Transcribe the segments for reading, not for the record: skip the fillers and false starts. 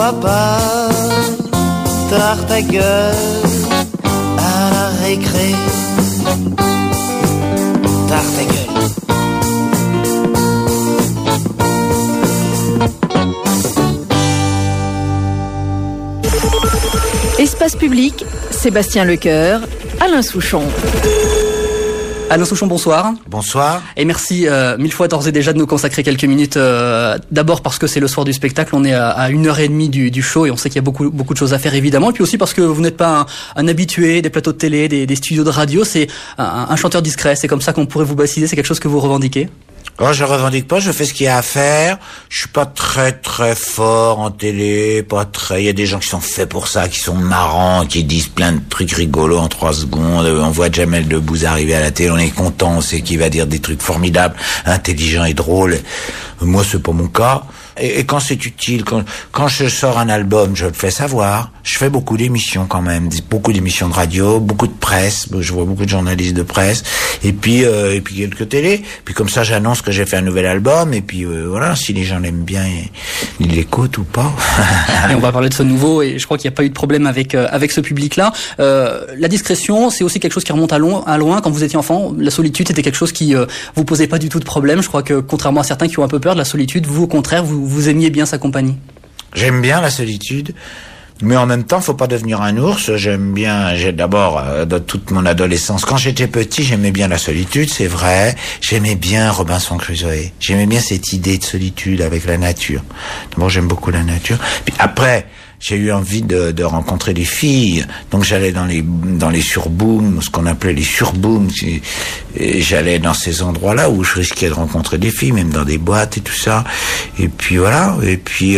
papa, tard ta gueule à la récré. Tard ta gueule. Espace public, Sébastien Lecoeur, Alain Souchon. Alain Souchon, bonsoir. Bonsoir. Et merci mille fois d'ores et déjà de nous consacrer quelques minutes. D'abord parce que c'est le soir du spectacle, on est à 1h30 du show et on sait qu'il y a beaucoup de choses à faire évidemment. Et puis aussi parce que vous n'êtes pas un habitué des plateaux de télé, des studios de radio. C'est un chanteur discret, c'est comme ça qu'on pourrait vous baptiser. C'est quelque chose que vous revendiquez? Oh, je revendique pas, je fais ce qu'il y a à faire. Je suis pas très fort en télé, il y a des gens qui sont faits pour ça, qui sont marrants, qui disent plein de trucs rigolos en 3 secondes. On voit Jamel Debbouze arriver à la télé, on est content, on sait qu'il va dire des trucs formidables, intelligents et drôles. Moi, c'est pas mon cas. Et quand c'est utile, quand je sors un album, je le fais savoir. Je fais beaucoup d'émissions quand même, beaucoup d'émissions de radio, beaucoup de presse. Je vois beaucoup de journalistes de presse, et puis quelques télés. Puis comme ça, j'annonce que j'ai fait un nouvel album. Et puis voilà, si les gens l'aiment bien, ils l'écoutent ou pas. Et on va parler de ce nouveau. Et je crois qu'il n'y a pas eu de problème avec ce public-là. La discrétion, c'est aussi quelque chose qui remonte à loin. Quand vous étiez enfant, la solitude, c'était quelque chose qui vous posait pas du tout de problème. Je crois que contrairement à certains qui ont un peu peur de la solitude, vous au contraire, vous aimiez bien sa compagnie. J'aime bien la solitude, mais en même temps, faut pas devenir un ours. J'ai d'abord, dans toute mon adolescence, quand j'étais petit, j'aimais bien la solitude, c'est vrai. J'aimais bien Robinson Crusoe. J'aimais bien cette idée de solitude avec la nature. D'abord, j'aime beaucoup la nature. Puis après, j'ai eu envie de rencontrer des filles, donc j'allais dans les surbooms, ce qu'on appelait les surbooms, et j'allais dans ces endroits-là où je risquais de rencontrer des filles, même dans des boîtes et tout ça. Et puis voilà. Et puis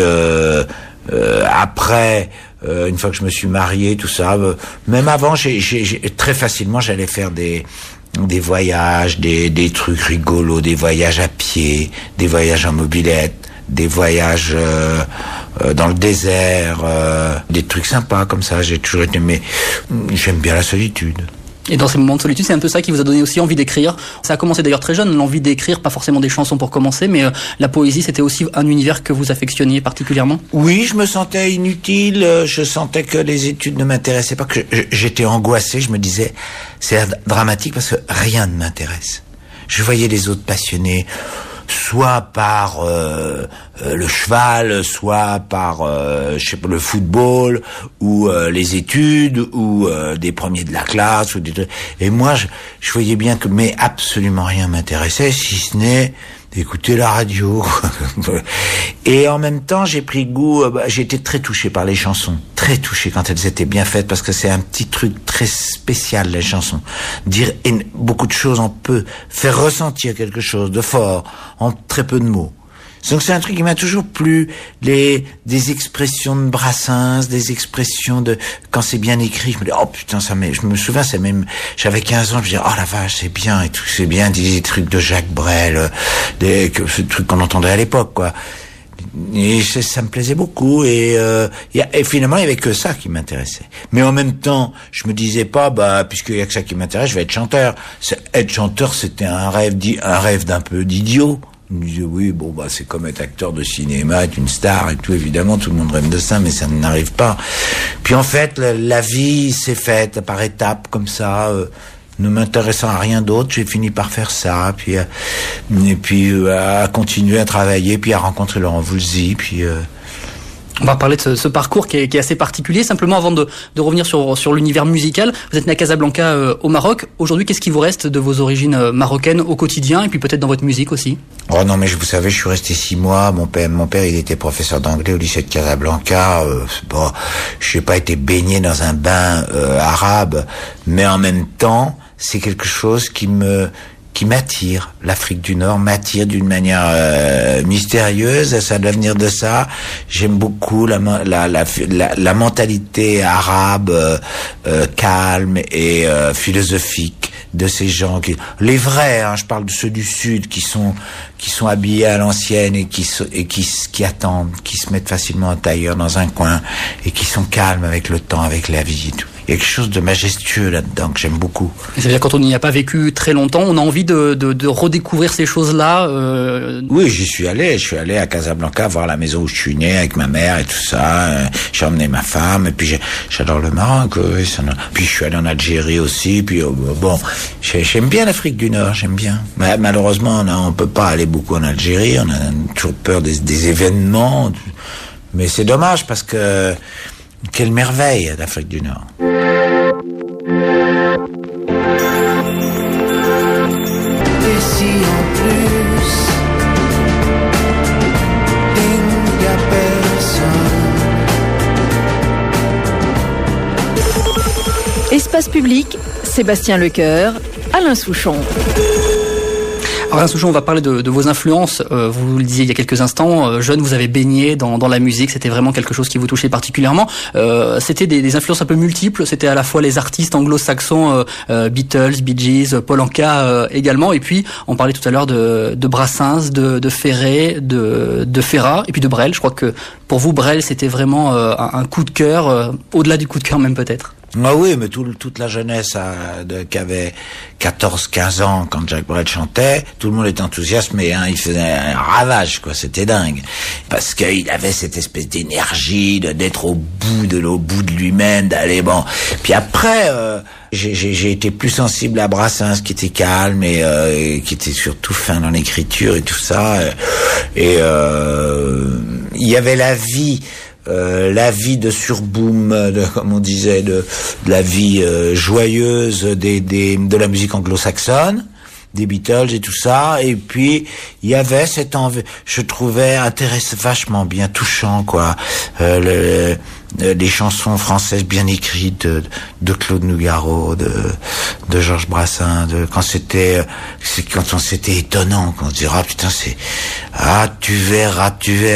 après, une fois que je me suis marié, tout ça, même avant, j'ai très facilement, j'allais faire des voyages, des trucs rigolos, des voyages à pied, des voyages en mobilette, des voyages dans le désert, des trucs sympas comme ça. J'ai toujours été, mais j'aime bien la solitude. Et dans ces moments de solitude, c'est un peu ça qui vous a donné aussi envie d'écrire. Ça a commencé d'ailleurs très jeune, l'envie d'écrire, pas forcément des chansons pour commencer, mais la poésie, c'était aussi un univers que vous affectionniez particulièrement. Oui, je me sentais inutile, je sentais que les études ne m'intéressaient pas, que j'étais angoissé, je me disais, c'est dramatique parce que rien ne m'intéresse. Je voyais les autres passionnés, soit par le cheval, soit par je sais pas, le football, ou les études, ou des premiers de la classe, ou des trucs. Et moi, je voyais bien que mais absolument rien m'intéressait, si ce n'est d'écouter la radio. Et en même temps, j'ai pris goût, j'ai été très touché par les chansons, très touché quand elles étaient bien faites, parce que c'est un petit truc très spécial, les chansons. Dire beaucoup de choses, on peut faire ressentir quelque chose de fort en très peu de mots. Donc c'est un truc qui m'a toujours plu, des expressions de Brassens, des expressions de, quand c'est bien écrit, je me dis, oh putain, je me souviens, c'est même, j'avais 15 ans, je me dis, oh la vache, c'est bien, et tout, c'est bien, des trucs de Jacques Brel, ce truc qu'on entendait à l'époque, quoi. Et ça me plaisait beaucoup, et finalement, il y avait que ça qui m'intéressait. Mais en même temps, je me disais pas, puisqu'il y a que ça qui m'intéresse, je vais être chanteur. Être chanteur, c'était un rêve d'un peu d'idiot. Je me disais, oui, c'est comme être acteur de cinéma, être une star et tout, évidemment, tout le monde rêve de ça, mais ça n'arrive pas. Puis en fait, la vie s'est faite par étapes, comme ça, ne m'intéressant à rien d'autre, j'ai fini par faire ça, puis à continuer à travailler, puis à rencontrer Laurent Voulzy, puis... On va parler de ce parcours qui est assez particulier. Simplement, avant de revenir sur l'univers musical, vous êtes né à Casablanca, au Maroc. Aujourd'hui, qu'est-ce qui vous reste de vos origines marocaines au quotidien et puis peut-être dans votre musique aussi? Oh non, mais vous savez, je suis resté 6 mois. Mon père, il était professeur d'anglais au lycée de Casablanca. Je n'ai pas été baigné dans un bain arabe, mais en même temps, c'est quelque chose qui m'attire. L'Afrique du Nord m'attire d'une manière mystérieuse. Ça doit venir de ça. J'aime beaucoup la mentalité arabe, calme et philosophique de ces gens les vrais, je parle de ceux du Sud qui sont habillés à l'ancienne et qui attendent, qui se mettent facilement en tailleur dans un coin et qui sont calmes avec le temps, avec la vie et tout. y a quelque chose de majestueux là-dedans que j'aime beaucoup. C'est-à-dire quand on n'y a pas vécu très longtemps, on a envie de redécouvrir ces choses-là. Oui, j'y suis allé. Je suis allé à Casablanca voir la maison où je suis né avec ma mère et tout ça. J'ai emmené ma femme et puis j'adore le Maroc. Oui, puis je suis allé en Algérie aussi. Puis bon, j'aime bien l'Afrique du Nord, j'aime bien. Mais malheureusement, on peut pas aller beaucoup en Algérie. On a toujours peur des événements. Mais c'est dommage parce que quelle merveille l'Afrique du Nord. Et si en plus il n'y a personne. Espace public, Sébastien Lecoeur, Alain Souchon. Alors Alain Souchon, on va parler de vos influences. Vous le disiez il y a quelques instants, jeune, vous avez baigné dans la musique. C'était vraiment quelque chose qui vous touchait particulièrement. C'était des influences un peu multiples. C'était à la fois les artistes anglo-saxons, Beatles, Bee Gees, Paul Anka également. Et puis, on parlait tout à l'heure de Brassens, de Ferré, de Ferrat, et puis de Brel. Je crois que pour vous, Brel, c'était vraiment un coup de cœur, au-delà du coup de cœur même peut-être. Ah oui, mais toute la jeunesse qui avait 14-15 ans quand Jacques Brel chantait, tout le monde était enthousiaste, mais il faisait un ravage, quoi. C'était dingue, parce qu'il avait cette espèce d'énergie d'être au bout de lui-même, d'aller bon. Puis après, j'ai été plus sensible à Brassens, qui était calme et qui était surtout fin dans l'écriture et tout ça. Et il y avait la vie de surboom, comme on disait, de la vie joyeuse de la musique anglo-saxonne, des Beatles et tout ça. Et puis il y avait cette envie, je trouvais vachement bien touchant, quoi, les chansons françaises bien écrites de Claude Nougaro, de Georges Brassens, quand on s'était étonnant, quand on se dit ah putain tu verras,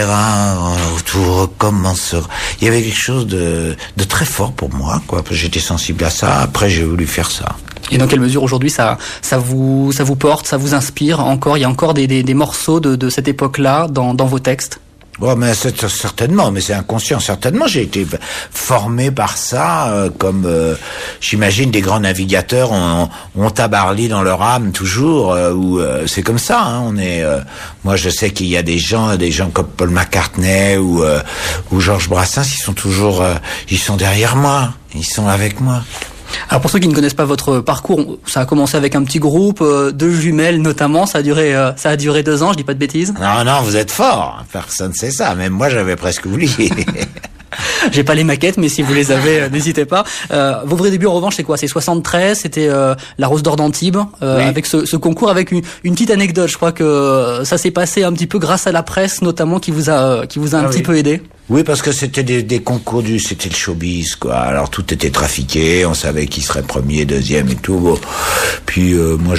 tout recommencera. Il y avait quelque chose de très fort pour moi, quoi. J'étais sensible à ça. Après j'ai voulu faire ça. Et dans quelle mesure aujourd'hui ça vous porte, ça vous inspire encore? Il y a encore des morceaux de cette époque-là dans vos textes? Ouais, mais c'est certainement, mais c'est inconscient. Certainement, j'ai été formé par ça, comme j'imagine des grands navigateurs ont Tabarly dans leur âme toujours. C'est comme ça. Hein, moi, je sais qu'il y a des gens comme Paul McCartney ou Georges Brassens, ils sont derrière moi, ils sont avec moi. Alors pour ceux qui ne connaissent pas votre parcours, ça a commencé avec un petit groupe, 2 jumelles notamment, ça a duré 2 ans, je dis pas de bêtises. Non, vous êtes fort, personne ne sait ça, même moi j'avais presque oublié. J'ai pas les maquettes, mais si vous les avez, n'hésitez pas. Vos vrais débuts en revanche, c'est quoi? C'est 73, c'était la Rose d'Or d'Antibes, oui. Avec ce concours, avec une petite anecdote. Je crois que ça s'est passé un petit peu grâce à la presse, notamment, qui vous a un petit peu aidé. Oui, parce que c'était des concours c'était le showbiz, quoi. Alors tout était trafiqué, on savait qui serait premier, deuxième et tout. Bon. Puis moi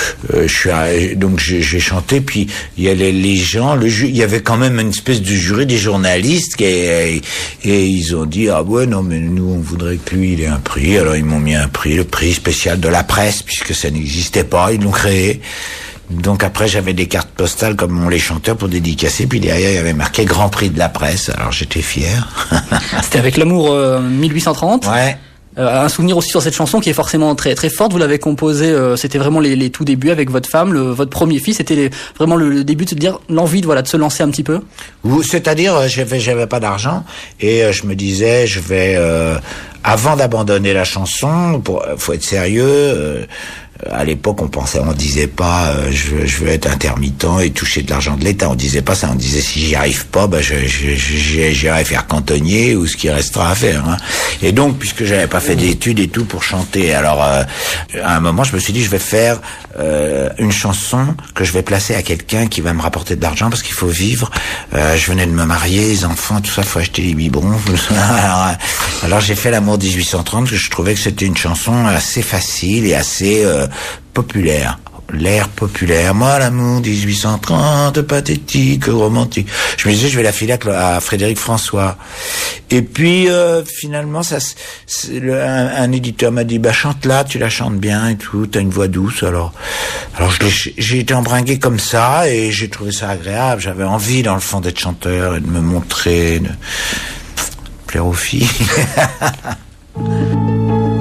j'ai chanté, puis il y a les gens, il y avait quand même une espèce de jury des journalistes et ils ont dit ah ouais non mais nous on voudrait que lui il ait un prix. Alors ils m'ont mis un prix, le prix spécial de la presse, puisque ça n'existait pas, ils l'ont créé. Donc après j'avais des cartes postales comme on les chanteurs pour dédicacer, puis derrière il y avait marqué Grand Prix de la presse, alors j'étais fier. C'était avec l'amour 1830. Ouais. Un souvenir aussi sur cette chanson qui est forcément très très forte. Vous l'avez composée, c'était vraiment les tout débuts avec votre femme, votre premier fils. C'était vraiment le début de se dire l'envie de se lancer un petit peu. C'est-à-dire j'avais pas d'argent et je me disais je vais avant d'abandonner la chanson, faut être sérieux. À l'époque, on disait pas je veux être intermittent et toucher de l'argent de l'État. On disait pas ça. On disait si j'y arrive pas, j'irai faire cantonnier ou ce qui restera à faire. Hein. Et donc, puisque j'avais pas fait d'études et tout pour chanter, alors à un moment, je me suis dit je vais faire une chanson que je vais placer à quelqu'un qui va me rapporter de l'argent parce qu'il faut vivre. Je venais de me marier, les enfants, tout ça, faut acheter les biberons. Alors j'ai fait l'amour 1830, que je trouvais que c'était une chanson assez facile et assez populaire. L'air populaire, moi l'amour 1830, pathétique, romantique. Je me disais je vais la filer à Frédéric François. Et puis finalement un éditeur m'a dit chante là, tu la chantes bien et tout, t'as une voix douce. Alors j'ai été embringué comme ça et j'ai trouvé ça agréable. J'avais envie dans le fond d'être chanteur et de me montrer, de plaire aux filles.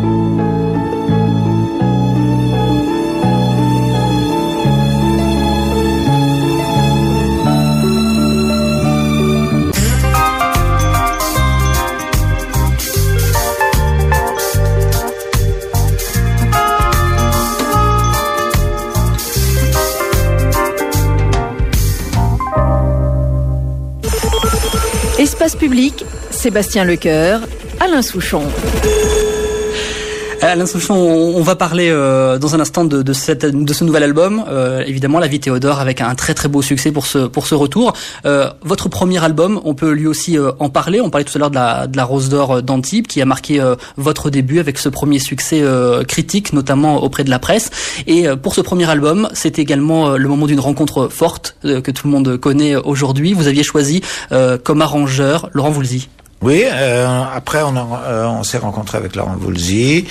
Espace public, Sébastien Lecoeur, Alain Souchon. Alain Souchon, on va parler dans un instant de ce nouvel album. Évidemment, La Vie Théodore, avec un très très beau succès pour ce retour. Votre premier album, on peut lui aussi en parler. On parlait tout à l'heure de la Rose d'Or d'Antibes, qui a marqué votre début avec ce premier succès critique, notamment auprès de la presse. Et pour ce premier album, c'était également le moment d'une rencontre forte que tout le monde connaît aujourd'hui. Vous aviez choisi comme arrangeur Laurent Voulzy. Oui, après on s'est rencontré avec Laurent Voulzy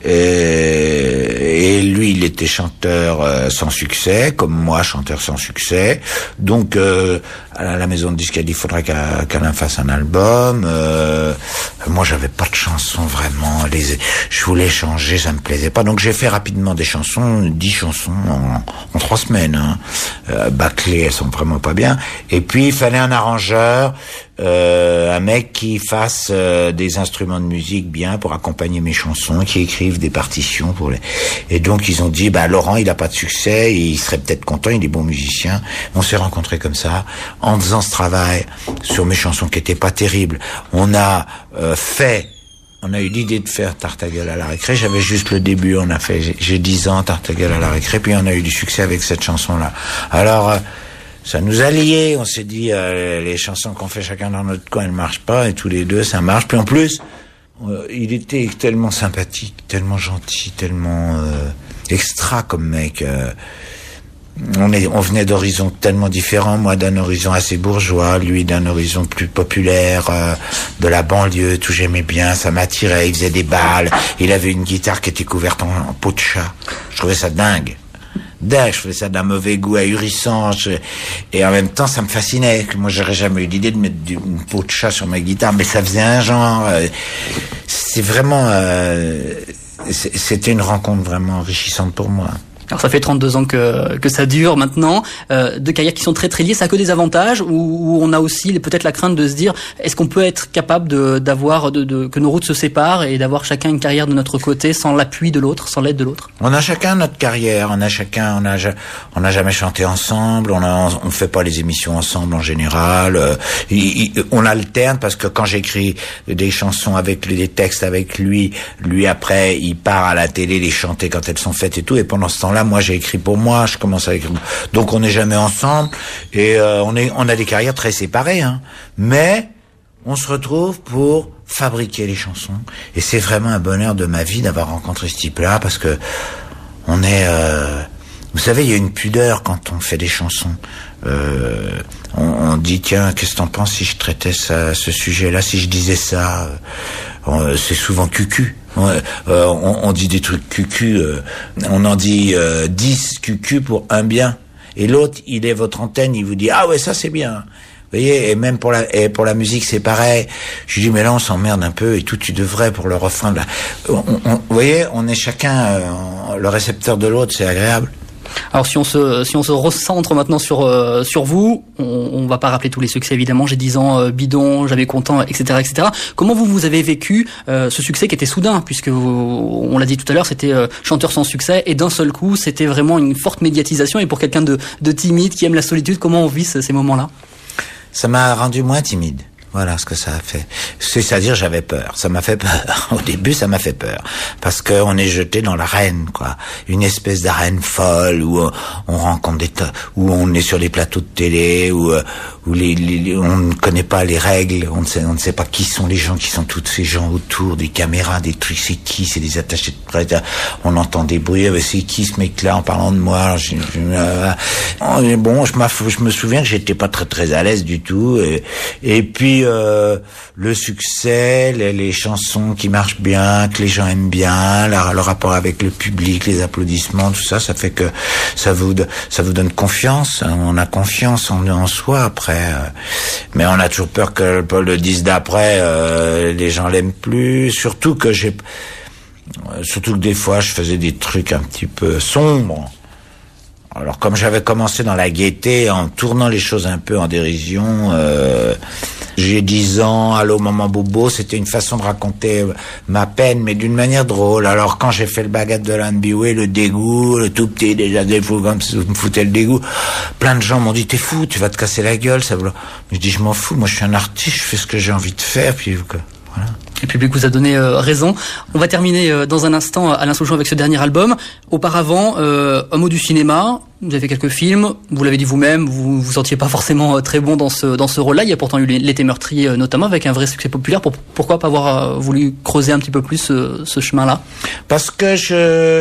et lui il était chanteur sans succès, comme moi chanteur sans succès. Donc à la maison de disques il faudrait qu'Alain fasse un album. Moi j'avais pas de chansons vraiment, je voulais changer, ça me plaisait pas. Donc j'ai fait rapidement des chansons, 10 chansons en 3 semaines. Bâclées, elles sont vraiment pas bien. Et puis il fallait un arrangeur. Un mec qui fasse des instruments de musique bien pour accompagner mes chansons, qui écrive des partitions pour les... Et donc ils ont dit Laurent il a pas de succès, il serait peut-être content, il est bon musicien. On s'est rencontrés comme ça en faisant ce travail sur mes chansons qui étaient pas terribles. On a eu l'idée de faire Tarte à gueule à la récré. J'avais juste le début, j'ai 10 ans, Tarte à gueule à la récré, puis on a eu du succès avec cette chanson-là. Alors ça nous a liés, on s'est dit les chansons qu'on fait chacun dans notre coin, elles marchent pas, et tous les deux ça marche. Puis en plus, il était tellement sympathique, tellement gentil, tellement extra comme mec. On venait d'horizons tellement différents, moi d'un horizon assez bourgeois, lui d'un horizon plus populaire, de la banlieue, tout j'aimais bien, ça m'attirait, il faisait des balles, il avait une guitare qui était couverte en peau de chat. Je trouvais ça dingue. Je faisais ça d'un mauvais goût ahurissant, et en même temps ça me fascinait. Moi j'aurais jamais eu l'idée de mettre une peau de chat sur ma guitare, mais ça faisait un genre. C'est vraiment, c'était une rencontre vraiment enrichissante pour moi. Alors ça fait 32 ans que ça dure maintenant, deux carrières qui sont très très liées. Ça a que des avantages, où on a aussi peut-être la crainte de se dire est-ce qu'on peut être capable que nos routes se séparent et d'avoir chacun une carrière de notre côté sans l'appui de l'autre, sans l'aide de l'autre. On a chacun notre carrière, on n'a jamais chanté ensemble, on fait pas les émissions ensemble en général. On alterne parce que quand j'écris des chansons avec des textes avec lui après il part à la télé les chanter quand elles sont faites et tout, et pendant ce temps-là moi j'ai écrit pour moi, je commence à écrire. Donc on n'est jamais ensemble et on a des carrières très séparées, mais on se retrouve pour fabriquer les chansons, et c'est vraiment un bonheur de ma vie d'avoir rencontré ce type-là, parce que on est vous savez, il y a une pudeur quand on fait des chansons. On dit tiens, qu'est-ce que t'en penses si je traitais ce sujet-là, si je disais ça. C'est souvent cucu. On dit des trucs cucu, on en dit 10 cucu pour un bien, et l'autre il est votre antenne, il vous dit ah ouais ça c'est bien. Vous voyez, et même pour la musique c'est pareil. Je dis mais là on s'emmerde un peu et tout, tu devrais pour le refrain de vous voyez, on est chacun le récepteur de l'autre, c'est agréable. Alors si on se recentre maintenant sur vous, on va pas rappeler tous les succès évidemment. J'ai 10 ans, bidon, j'avais content, etc., etc. Comment vous avez vécu ce succès qui était soudain, puisque on l'a dit tout à l'heure, c'était chanteur sans succès, et d'un seul coup c'était vraiment une forte médiatisation. Et pour quelqu'un de timide qui aime la solitude, comment on vit ces moments-là? Ça m'a rendu moins timide. Voilà ce que ça a fait. C'est-à-dire, j'avais peur. Ça m'a fait peur. Au début, ça m'a fait peur. Parce qu'on est jeté dans l'arène, quoi. Une espèce d'arène folle où on rencontre où on est sur les plateaux de télé, où on ne connaît pas les règles, on ne sait pas qui sont les gens, qui sont tous ces gens autour, des caméras, des trucs, c'est qui, c'est des attachés de presse, on entend des bruits, c'est qui ce mec-là en parlant de moi. Bon, je me souviens que j'étais pas très très à l'aise du tout, et puis le succès, les chansons qui marchent bien, que les gens aiment bien, le rapport avec le public, les applaudissements, tout ça, ça fait que ça vous donne confiance. On a confiance en soi après. Mais on a toujours peur que le 10 d'après, les gens l'aiment plus. Surtout que des fois, je faisais des trucs un petit peu sombres. Alors comme j'avais commencé dans la gaieté, en tournant les choses un peu en dérision, J'ai 10 ans, Allô Maman Bobo, c'était une façon de raconter ma peine, mais d'une manière drôle. Alors quand j'ai fait le Bagad de l'Anbioué, le dégoût, le tout petit, déjà des fous comme ça, me foutait le dégoût. Plein de gens m'ont dit, t'es fou, tu vas te casser la gueule, ça. Je dis, je m'en fous, moi je suis un artiste, je fais ce que j'ai envie de faire, puis voilà. Le public vous a donné raison. On va terminer dans un instant, Alain Souchon, avec ce dernier album. Auparavant, un mot du cinéma. Vous avez fait quelques films. Vous l'avez dit vous-même, vous vous sentiez pas forcément très bon dans ce rôle-là. Il y a pourtant eu L'été meurtri, notamment, avec un vrai succès populaire. Pourquoi pas avoir voulu creuser un petit peu plus ce chemin-là? Parce que je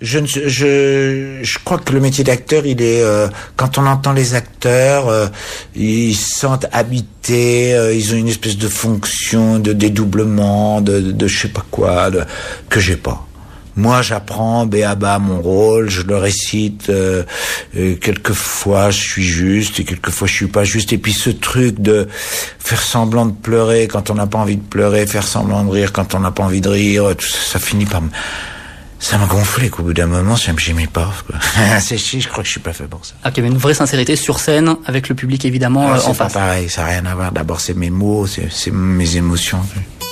crois que le métier d'acteur, il est quand on entend les acteurs, ils se sentent habités, ils ont une espèce de fonction de dédoublement, de je sais pas quoi, que j'ai pas. Moi, j'apprends béaba mon rôle, je le récite, quelquefois je suis juste et quelquefois je suis pas juste. Et puis ce truc de faire semblant de pleurer quand on n'a pas envie de pleurer, faire semblant de rire quand on n'a pas envie de rire, tout ça, ça finit par ça m'a gonflé qu'au bout d'un moment, j'aimais pas. Je crois que je suis pas fait pour ça. Ah, qu'il y avait une vraie sincérité sur scène, avec le public évidemment en face. C'est pas pareil, ça n'a rien à voir. D'abord, c'est mes mots, c'est mes émotions.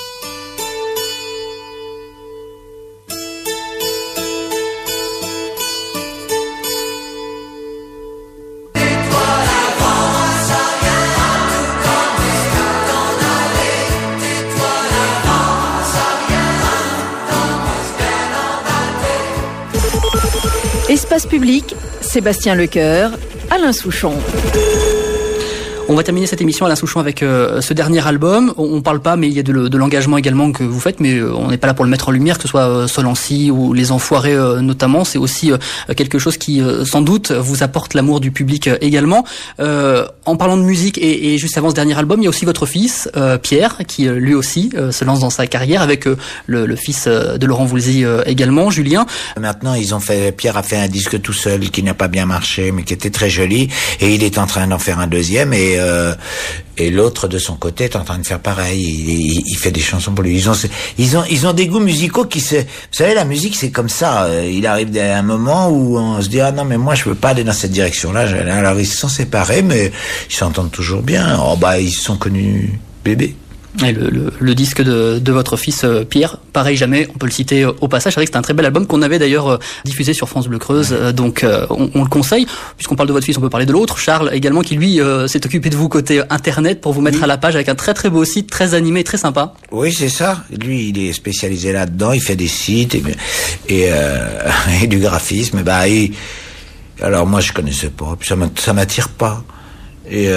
Espace public, Sébastien Lecoeur, Alain Souchon. On va terminer cette émission, Alain Souchon, avec ce dernier album. On parle pas, mais il y a de l'engagement également que vous faites, mais on n'est pas là pour le mettre en lumière, que ce soit Solancy ou Les Enfoirés notamment. C'est aussi quelque chose qui, sans doute, vous apporte l'amour du public également. En parlant de musique et juste avant ce dernier album, il y a aussi votre fils, Pierre, qui lui aussi se lance dans sa carrière avec le fils de Laurent Voulzy également, Julien. Maintenant, Pierre a fait un disque tout seul qui n'a pas bien marché, mais qui était très joli, et il est en train d'en faire un deuxième, et l'autre de son côté est en train de faire pareil. Il fait des chansons pour lui. Ils ont des goûts musicaux vous savez, la musique c'est comme ça. Il arrive à un moment où on se dit ah non mais moi je veux pas aller dans cette direction-là. Alors ils se sont séparés, mais ils s'entendent toujours bien. Oh bah ils se sont connus bébés. Et le disque de votre fils Pierre, pareil jamais, on peut le citer au passage. C'est vrai que c'est un très bel album qu'on avait d'ailleurs diffusé sur France Bleu Creuse, donc on le conseille. Puisqu'on parle de votre fils, on peut parler de l'autre, Charles également, qui lui s'est occupé de vous côté internet pour vous mettre à la page avec un très très beau site, très animé, très sympa. Oui, c'est ça. Lui, il est spécialisé là-dedans. Il fait des sites et du graphisme. Alors moi, je connaissais pas. Puis ça m'attire pas. Et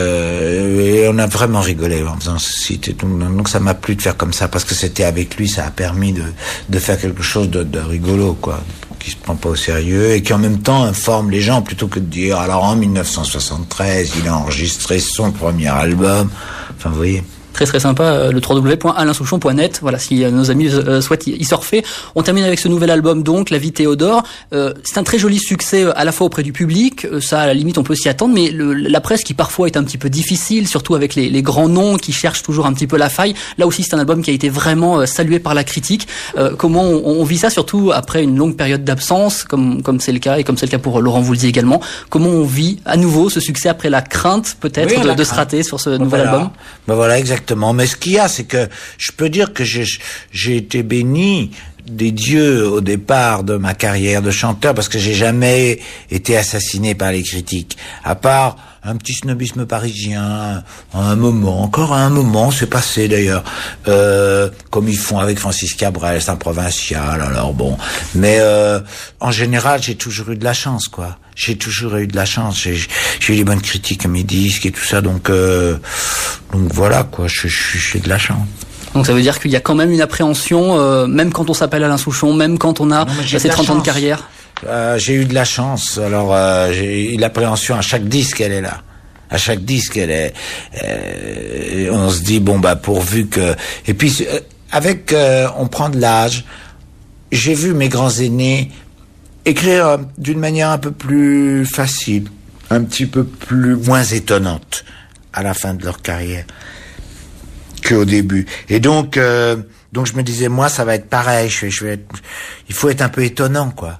on a vraiment rigolé en faisant ce site et tout. Donc ça m'a plu de faire comme ça parce que c'était avec lui, ça a permis de faire quelque chose de rigolo, quoi, qui se prend pas au sérieux et qui en même temps informe les gens plutôt que de dire alors en 1973 il a enregistré son premier album. Enfin vous voyez. Très très sympa, le www.alansouchon.net. Voilà, si nos amis souhaitent y surfer. On termine avec ce nouvel album, donc La Vie Théodore. C'est un très joli succès à la fois auprès du public, ça à la limite on peut s'y attendre, mais la presse qui parfois est un petit peu difficile, surtout avec les grands noms qui cherchent toujours un petit peu la faille. Là aussi c'est un album qui a été vraiment salué par la critique. Comment on vit ça, surtout après une longue période d'absence, comme c'est le cas, et comme c'est le cas pour Laurent Voulzy également. Comment on vit à nouveau ce succès après la crainte peut-être de se rater sur ce nouvel album? Voilà, exactement. Mais ce qu'il y a, c'est que je peux dire que j'ai été béni des dieux au départ de ma carrière de chanteur parce que j'ai jamais été assassiné par les critiques. À part un petit snobisme parisien, à un moment, c'est passé d'ailleurs, comme ils font avec Francis Cabrel, c'est un provincial, alors bon. Mais en général, j'ai toujours eu de la chance, quoi. J'ai toujours eu de la chance. J'ai eu des bonnes critiques à mes disques et tout ça, donc voilà, quoi. J'ai de la chance. Donc ça veut dire qu'il y a quand même une appréhension, même quand on s'appelle Alain Souchon, même quand on a ces 30 ans de carrière. J'ai eu de la chance. Alors j'ai eu l'appréhension à chaque disque, elle est là. À chaque disque, elle est. On se dit bon pourvu que. Et puis on prend de l'âge. J'ai vu mes grands aînés écrire d'une manière un peu plus facile, un petit peu moins étonnante à la fin de leur carrière qu'au début. Et donc je me disais moi ça va être pareil. Il faut être un peu étonnant, quoi.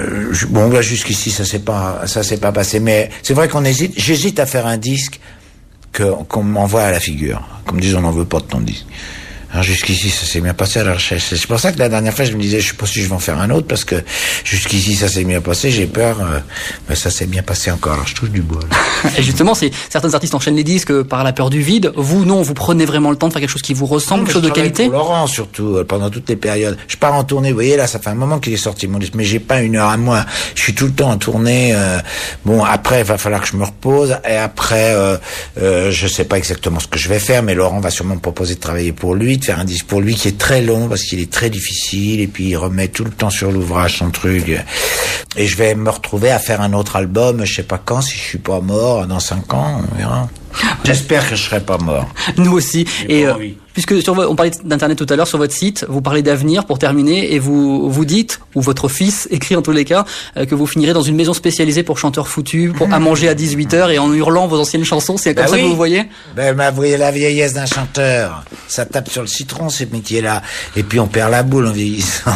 Jusqu'ici ça s'est pas passé, mais c'est vrai j'hésite à faire un disque qu'on m'envoie à la figure. Comme disent, on n'en veut pas de ton disque. Alors jusqu'ici, ça s'est bien passé. Alors c'est pour ça que la dernière fois, je me disais, je sais pas si je vais en faire un autre, parce que jusqu'ici, ça s'est bien passé. J'ai peur, mais ça s'est bien passé encore. Alors je touche du bois. Là. Et justement, certains artistes enchaînent les disques par la peur du vide. Vous, non, vous prenez vraiment le temps de faire quelque chose qui vous ressemble, quelque chose de qualité. Pour Laurent, surtout, pendant toutes les périodes. Je pars en tournée. Vous voyez, là, ça fait un moment qu'il est sorti mon disque, mais j'ai pas une heure à moi. Je suis tout le temps en tournée. Bon, après, il va falloir que je me repose. Et après, je sais pas exactement ce que je vais faire, mais Laurent va sûrement me proposer de travailler pour lui, de faire un disque pour lui qui est très long parce qu'il est très difficile, et puis il remet tout le temps sur l'ouvrage son truc, et je vais me retrouver à faire un autre album, je sais pas quand, si je suis pas mort, dans 5 ans, on verra. J'espère que je serai pas mort. Nous aussi. Et puisque on parlait d'internet tout à l'heure, sur votre site, vous parlez d'avenir pour terminer, et vous dites, ou votre fils écrit en tous les cas, que vous finirez dans une maison spécialisée pour chanteurs foutus, pour à manger à 18h et en hurlant vos anciennes chansons. C'est comme ça que vous voyez? Vous voyez la vieillesse d'un chanteur. Ça tape sur le citron, ces métiers-là. Et puis on perd la boule en vieillissant.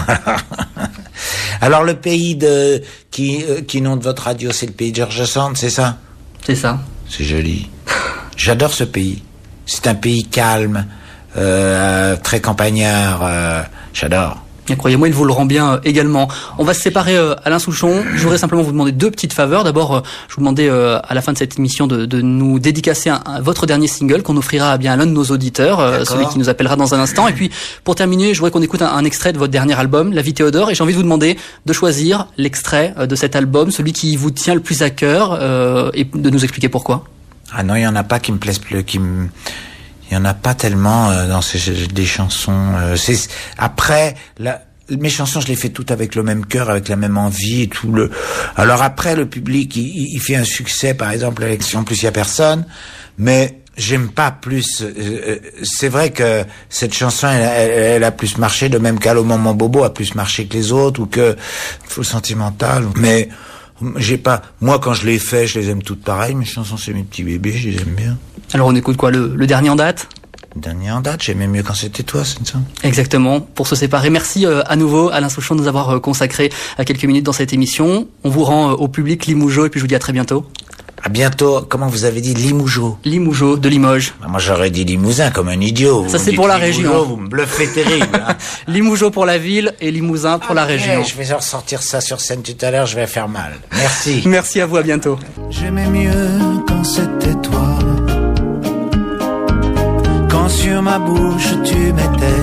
Alors le pays qui nom de votre radio, c'est le pays de George Sand, c'est ça? C'est ça. C'est joli. J'adore ce pays. C'est un pays calme, très campagnard. J'adore. Et croyez-moi, il vous le rend bien également. On va se séparer, Alain Souchon. Je voudrais simplement vous demander 2 petites faveurs. D'abord, je vous demandais à la fin de cette émission de nous dédicacer votre dernier single qu'on offrira bien à l'un de nos auditeurs, celui qui nous appellera dans un instant. Et puis, pour terminer, je voudrais qu'on écoute un extrait de votre dernier album, La Vie Théodore. Et j'ai envie de vous demander de choisir l'extrait de cet album, celui qui vous tient le plus à cœur, et de nous expliquer pourquoi. Ah non, il y en a pas qui me plaisent plus, il y en a pas tellement dans des chansons. Après, mes chansons, je les fais toutes avec le même cœur, avec la même envie et tout le. Alors après, le public, il fait un succès, par exemple, avec Si en plus il y a personne, mais j'aime pas plus. C'est vrai que cette chanson, elle a plus marché, de même qu'Allô Maman Bobo a plus marché que les autres, ou que Faux Sentimental, mais. Moi, quand je les fais, je les aime toutes pareilles. Mes chansons, c'est mes petits bébés, je les aime bien. Alors, on écoute quoi, le dernier en date? Le dernier en date, j'aimais mieux quand c'était toi, c'est ça? Exactement. Pour se séparer, merci à nouveau, Alain Souchon, de nous avoir consacré quelques minutes dans cette émission. On vous rend au public Limougeot, et puis je vous dis à très bientôt. À bientôt. Comment vous avez dit Limougeot? Limougeot, de Limoges. Moi, j'aurais dit Limousin, comme un idiot. Ça, c'est pour la région. Vous me bluffez terrible. Hein. Limougeot pour la ville et Limousin pour la région. Je vais ressortir ça sur scène tout à l'heure, je vais faire mal. Merci. Merci à vous, à bientôt. J'aimais mieux quand c'était toi, quand sur ma bouche tu mettais